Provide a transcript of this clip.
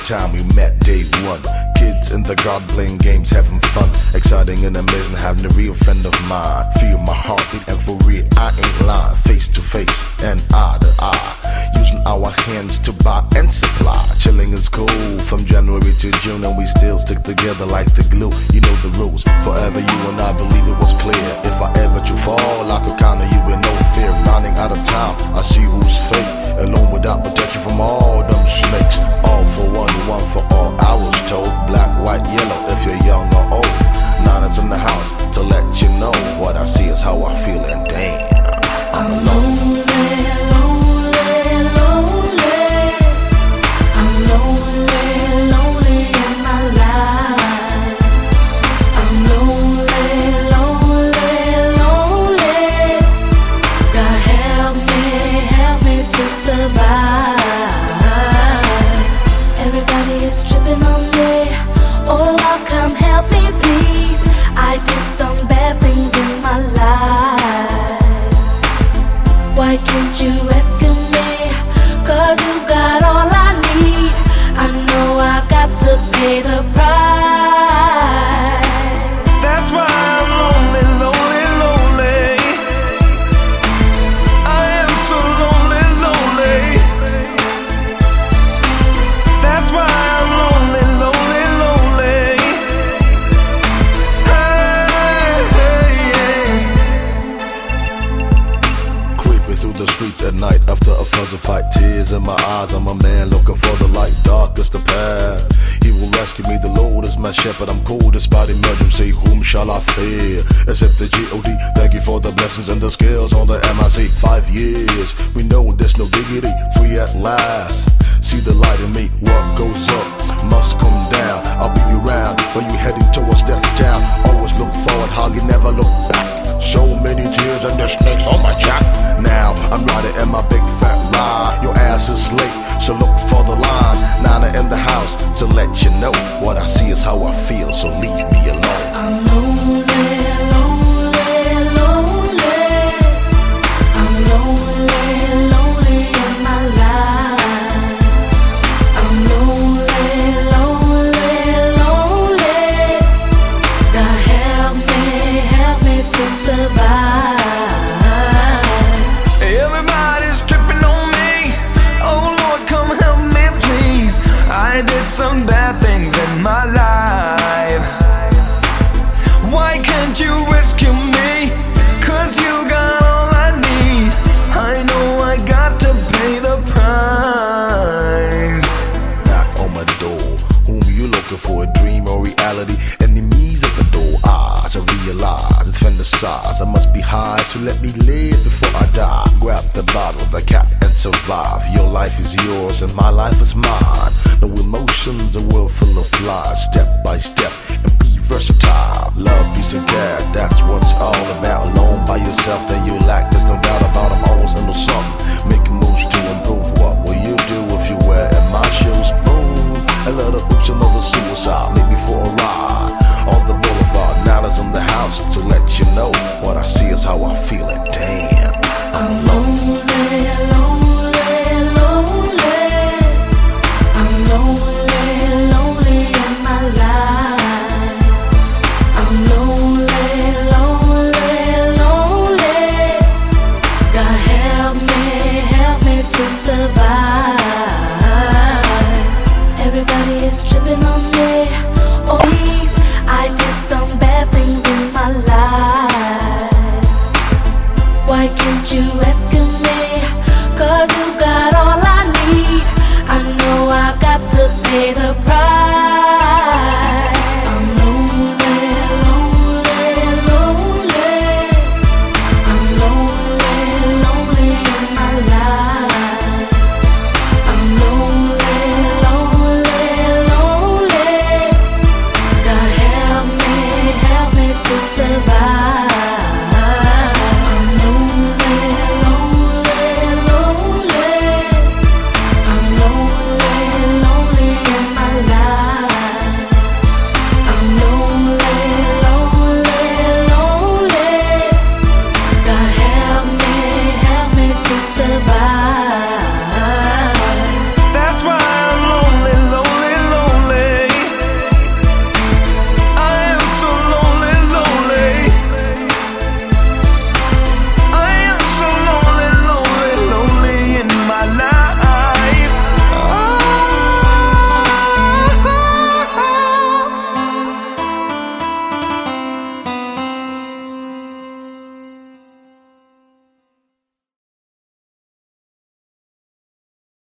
first time we met, day one. Kids in the garden playing games, having fun. Exciting and amazing, having a real friend of mine. Feel my heartbeat and for real, I ain't lying. Face to face and eye to eye, using our hands to buy and supply. Chilling is cool from January to June, and we still stick together like the glue. You know the rules, forever you and I believe it was clear. If I ever to fall, I could count on you with no fear. Running out of time, I see who's fake. Alone without protection from all them snakes. All for one, one for all. I was told black, white, yellow if you're young or old. Niners in the house to let you know what I see is how I feel, and damn, I'm lonely. Why can't you rescue me? 'Cause you've got all I need. I know I've got to pay the price. That's why I'm lonely, lonely, lonely. I am so lonely, lonely. That's why I'm lonely, lonely, lonely. Hey, hey, hey. Creeping through the streets at night after a fuzzy fight. Tears in my eyes, I'm a man looking for the light. Dark is the path, he will rescue me. The Lord is my shepherd, I'm cool despite emergency. Whom shall I fear except the G.O.D.? Thank you for the blessings and the skills on the MIC. 5 years, we know there's no diggity. Free at last, see the light in me. What goes up must come down. I'll be around when you're heading towards death town. Always look forward, hardly never look back. So many tears and there's snakes on my jack. Now I'm riding in my big fat ride. Your ass is late, so look for the line. Nana in the house to let you know what I see is how I feel, so leave me alone. I'm lonely, lonely, lonely. I'm lonely, lonely in my life. I'm lonely, lonely, lonely. God help me to survive. Everybody's tripping on me. Oh Lord, come help me please. I did some bad things in my life. Why can't you rescue me? 'Cause you got all I need. I know I got to pay the price. Knock on my door, whom you looking for? A dream or reality? Enemies at the door, eyes, I realize it's fantasize. I must be high, so let me live before I die. Grab the bottle, the cap, and survive. Your life is yours and my life is mine. No emotions, a world full of lies. Step by step and be versatile. Love, peace, and care, that's what's all about. Alone by yourself, then you lack. There's no doubt about I'm always into something. Making moves to improve. What will you do if you wear in my shoes? Boom, a lot of oops, another suicide. Make me for a ride on the boulevard. Now that's in the house to let you know what I see is how I feel, and damn, I'm lonely, lonely, lonely. I'm lonely, lonely in my life. I'm lonely, lonely, lonely. God help me to survive. Everybody is tripping on me. Oh please, I did some bad things in my life. Why can't you rescue me? 'Cause you've got all I need. I know I've got to pay the price. I'm lonely, lonely, lonely. I'm lonely, lonely in my life. I'm lonely, lonely, lonely. God help me to survive.